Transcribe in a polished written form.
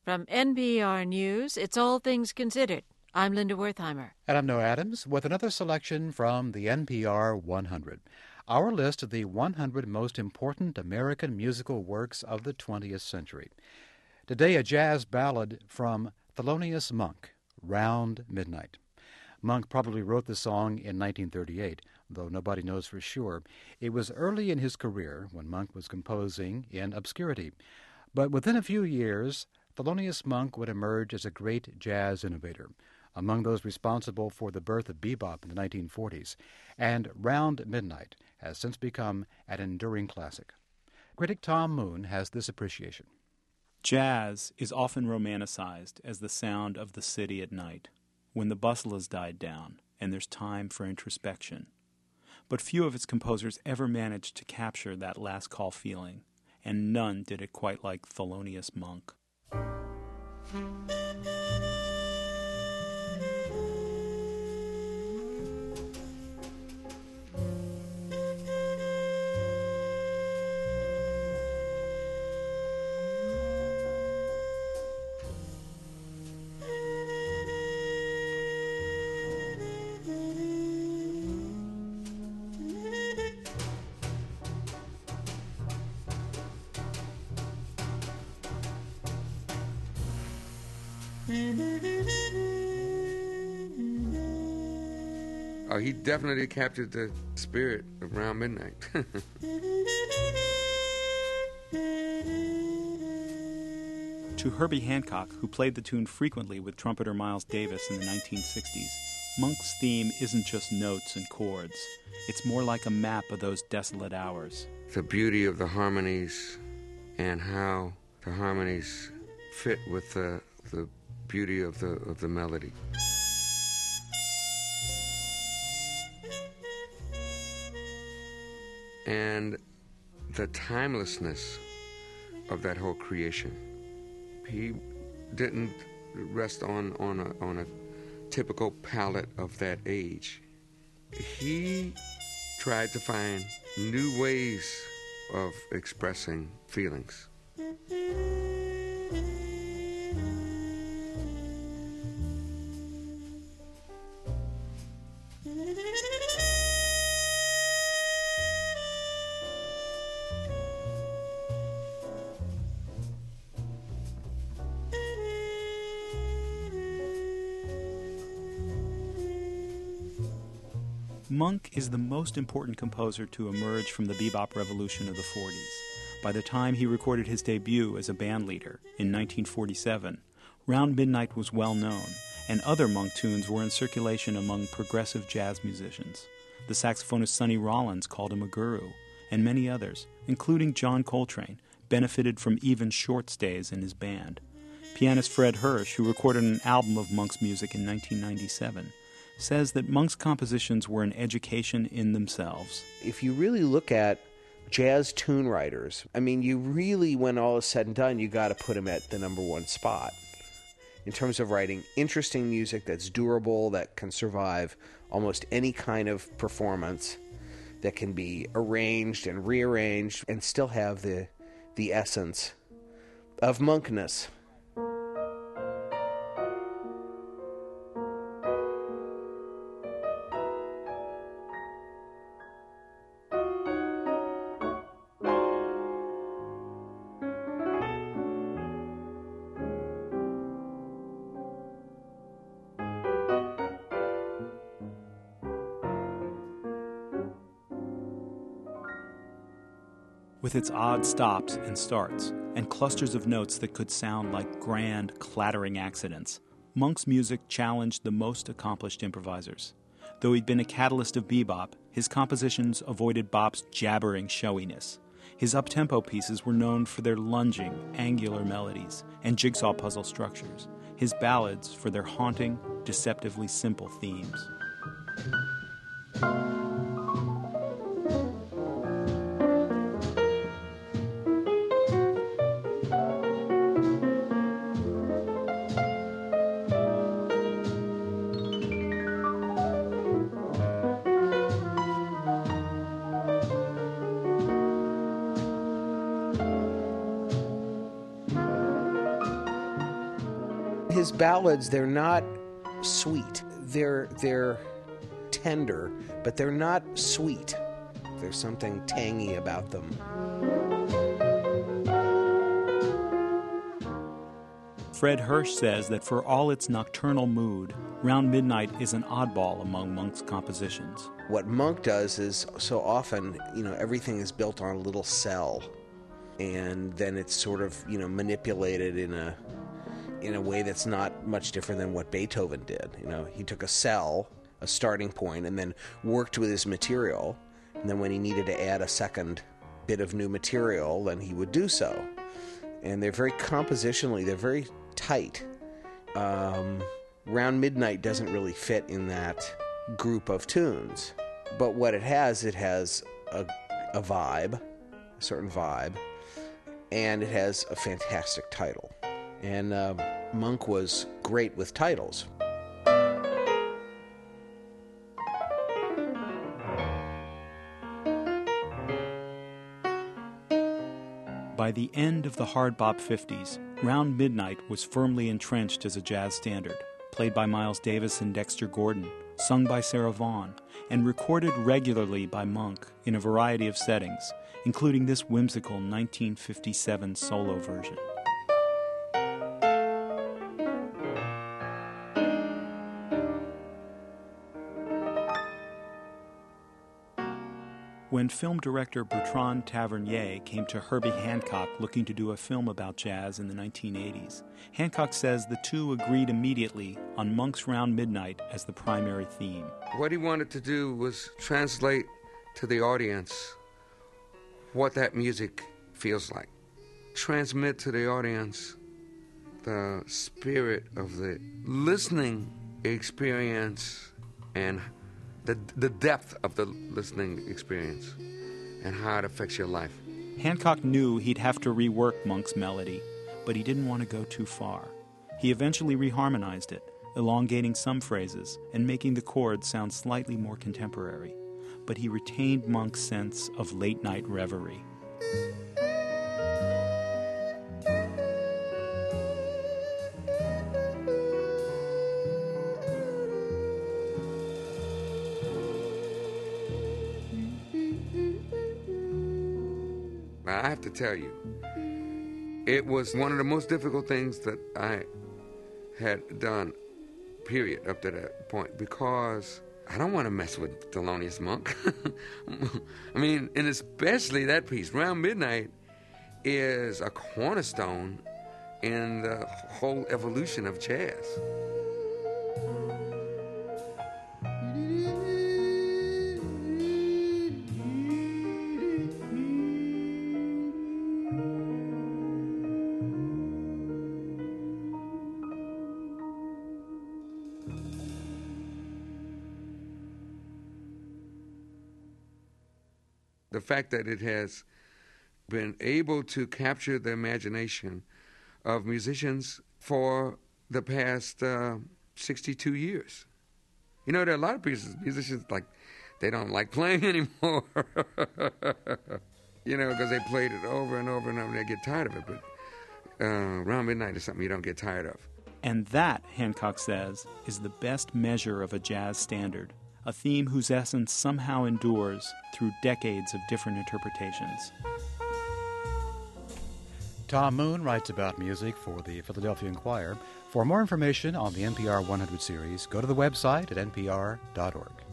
From NPR News, it's All Things Considered. I'm Linda Wertheimer. And I'm Noah Adams with another selection from the NPR 100. Our list of the 100 most important American musical works of the 20th century. Today, a jazz ballad from Thelonious Monk, Round Midnight. Monk probably wrote the song in 1938, though nobody knows for sure. It was early in his career when Monk was composing in obscurity. But within a few years, Thelonious Monk would emerge as a great jazz innovator, among those responsible for the birth of bebop in the 1940s, and Round Midnight has since become an enduring classic. Critic Tom Moon has this appreciation. Jazz is often romanticized as the sound of the city at night, when the bustle has died down and there's time for introspection. But few of its composers ever managed to capture that last call feeling, and none did it quite like Thelonious Monk. Oh, he definitely captured the spirit of Round Midnight. To Herbie Hancock, who played the tune frequently with trumpeter Miles Davis in the 1960s, Monk's theme isn't just notes and chords. It's more like a map of those desolate hours. The beauty of the harmonies and how the harmonies fit with the beauty of the melody. And the timelessness of that whole creation. He didn't rest on a typical palette of that age. He tried to find new ways of expressing feelings. Monk is the most important composer to emerge from the bebop revolution of the 40s. By the time he recorded his debut as a bandleader in 1947, Round Midnight was well known, and other Monk tunes were in circulation among progressive jazz musicians. The saxophonist Sonny Rollins called him a guru, and many others, including John Coltrane, benefited from even short stays in his band. Pianist Fred Hirsch, who recorded an album of Monk's music in 1997, says that Monk's compositions were an education in themselves. If you really look at jazz tune writers, I mean, you really, when all is said and done, you got to put him at the number one spot in terms of writing interesting music that's durable, that can survive almost any kind of performance, that can be arranged and rearranged and still have the essence of Monkness. With its odd stops and starts, and clusters of notes that could sound like grand, clattering accidents, Monk's music challenged the most accomplished improvisers. Though he'd been a catalyst of bebop, his compositions avoided bop's jabbering showiness. His up-tempo pieces were known for their lunging, angular melodies and jigsaw puzzle structures, his ballads for their haunting, deceptively simple themes. his ballads, they're not sweet. They're tender, but they're not sweet. There's something tangy about them. Fred Hirsch says that for all its nocturnal mood, Round Midnight is an oddball among Monk's compositions. What Monk does is, so often, everything is built on a little cell, and then it's sort of, manipulated in a way that's not much different than what Beethoven did. He took a cell, a starting point, and then worked with his material, and then when he needed to add a second bit of new material, then he would do so. And they're very compositionally, they're very tight. Round Midnight doesn't really fit in that group of tunes. But what it has a vibe, a certain vibe, and it has a fantastic title. And Monk was great with titles. By the end of the hard bop 50s, Round Midnight was firmly entrenched as a jazz standard, played by Miles Davis and Dexter Gordon, sung by Sarah Vaughan, and recorded regularly by Monk in a variety of settings, including this whimsical 1957 solo version. When film director Bertrand Tavernier came to Herbie Hancock looking to do a film about jazz in the 1980s, Hancock says the two agreed immediately on Monk's Round Midnight as the primary theme. What he wanted to do was translate to the audience what that music feels like. Transmit to the audience the spirit of the listening experience and the depth of the listening experience and how it affects your life. Hancock knew he'd have to rework Monk's melody, but he didn't want to go too far. He eventually reharmonized it, elongating some phrases and making the chords sound slightly more contemporary. But he retained Monk's sense of late-night reverie. I have to tell you, it was one of the most difficult things that I had done, period, up to that point, because I don't want to mess with Thelonious Monk. I mean, and especially that piece, Round Midnight, is a cornerstone in the whole evolution of jazz. The fact that it has been able to capture the imagination of musicians for the past 62 years. There are a lot of musicians, like, they don't like playing anymore, because they played it over and over and over and they get tired of it. But Round Midnight is something you don't get tired of. And that, Hancock says, is the best measure of a jazz standard. A theme whose essence somehow endures through decades of different interpretations. Tom Moon writes about music for the Philadelphia Inquirer. For more information on the NPR 100 series, go to the website at npr.org.